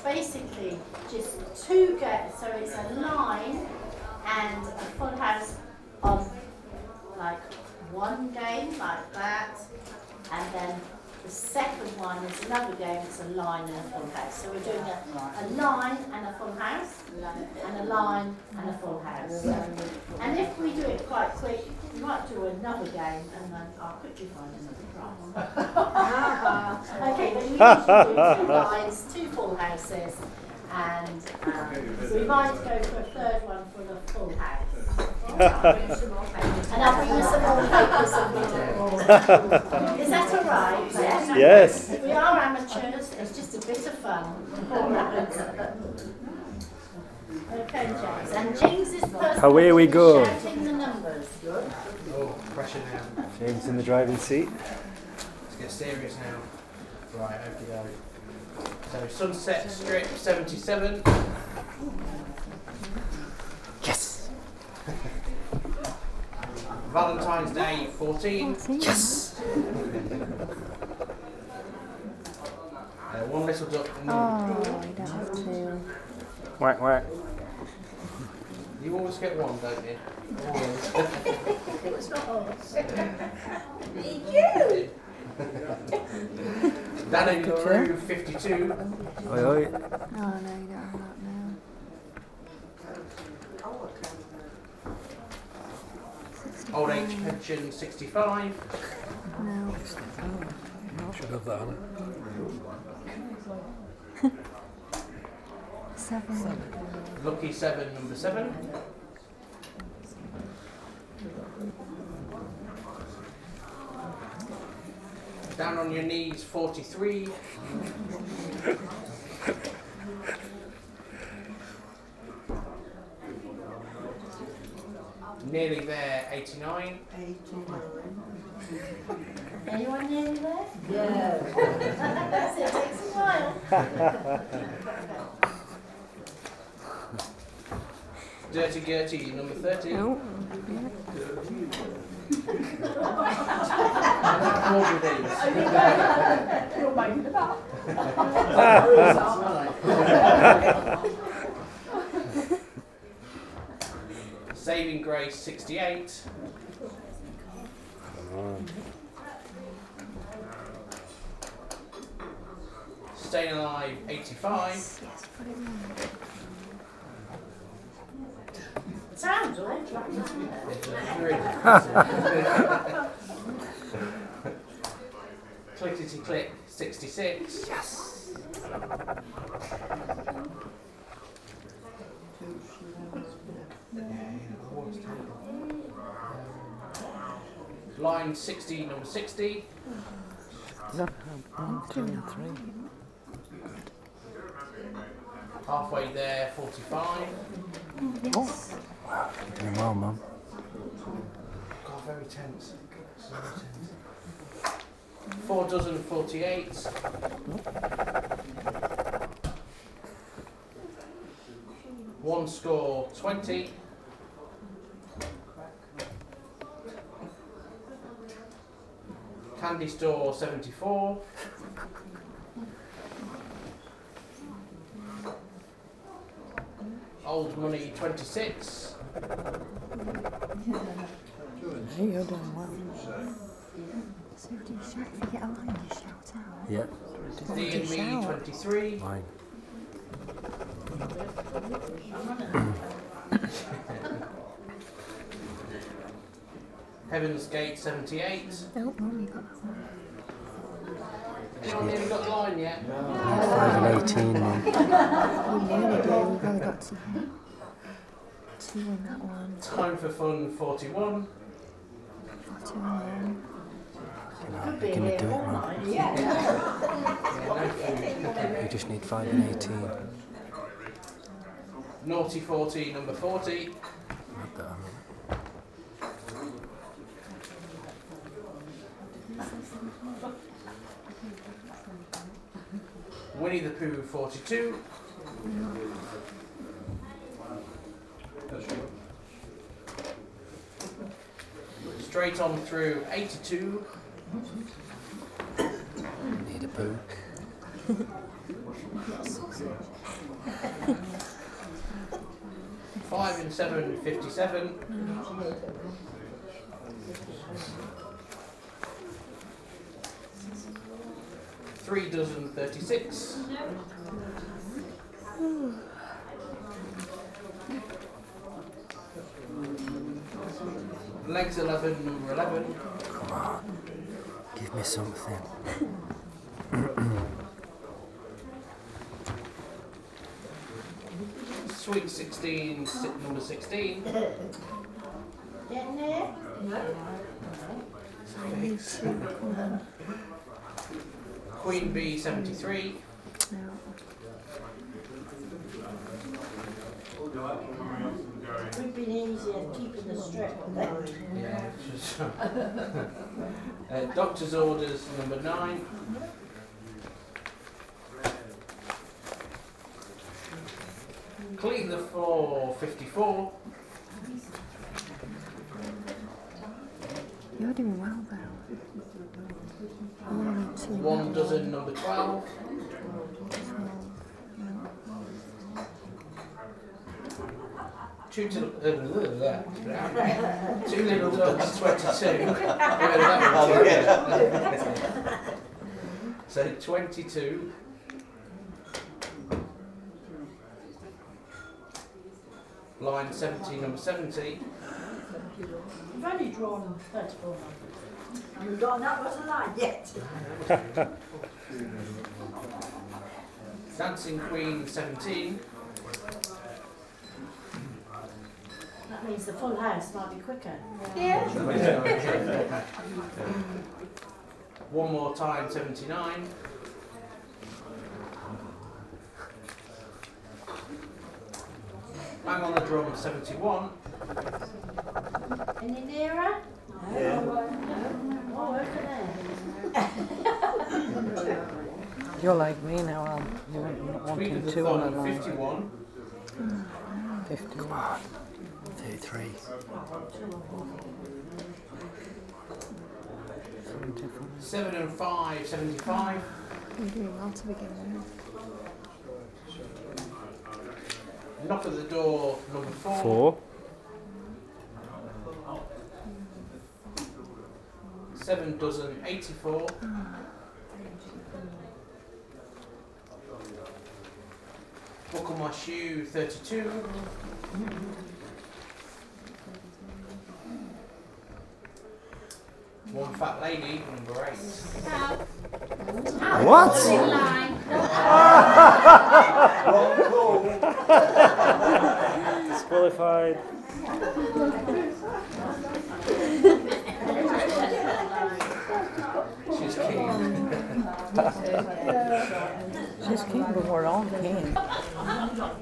basically just two games. So it's a line and a full house on like one game like that, and then the second one is another game. It's a line and a full house. So we're doing a line and a full house, and a line and a full house. And if we do it quite quick, we might do another game, and then I'll quickly find another prize. Okay, but we usually do two lines, two full houses, and we might go for a third one for the full house. And I'll bring you some more papers and more. Is that all right? Yes. We are amateurs, it's just a bit of fun. Okay, James. And James is person Away we go. shouting the numbers. Oh, pressure now. James in the driving seat. Let's get serious now. Right, okay. So Sunset Strip 77. Yes. Valentine's Day 14. Yes. One Little Duck. Oh, you don't have to. Whack whack. You always get one, don't you? Always. It was not us. Danny 52. Oi oi. Oh, no, you don't have that now. Old Age Pension 65. No. Should have that on it. 7. Lucky 7, number 7. Down on your knees 43. Nearly there 89. Anyone nearly there? Yeah. That's it, takes a while. Dirty Gertie, number 30. Oh. More with these. You're making it up. Saving Grace 68. Staying Alive 85. Yes, put it in. Sounds all right. Clickety Click 66. Yes. Line 60, number 60. One, two, and 3. Halfway there 45. Yes. Wow, you're doing well, Mum. God, very tense. So tense. 4 dozen 48. One score 20. Candy Store 74. Old Money 26. Hey, you're doing well. So do you shout? If you get a line, you shout out. Yeah. D and Me 23. Mine. Heaven's Gate 78. Oh, Mum, you got that one. Anyone nearly got the line yet? 5 and 18, Mum. We nearly do. We've only got 2 in that one. Time for Fun 41. 2 in one. Could be Can we here do it, all Mum? night. Yeah, no food. We just need 5 and 18. Naughty 40, number 40. Add that on. Winnie the Pooh 42. Straight on through 82. Need a poo. 5 and 7, 57. 3 dozen, 36. Legs 11, number 11. Come on. Give me something. Sweet 16, number 16. Getting there? Queen bee 73. Would been easier keeping the strip. Yeah. Doctor's orders number 9. Clean the floor 54. You're doing well though. 1 dozen number 12. 2 little dogs 22. So 22. Line 17, number 70. You've only drawn 34 numbers. You don't know what's a line yet. Dancing Queen 17. That means the full house might be quicker. One more time 79. Bang on the drum 71. Any nearer? Yeah. Oh, look at there. You're like me now, you're not Speed of wanting the 2 on a thumb line. 51. 50. Come on. 33. 74. 7 and 5, 75. You're doing well to begin with. Knock at the door number 4. 4. 7 dozen 84. Buckle my shoe 32. One fat lady number 8. What? Disqualified. She's king. She's king, but we're all king.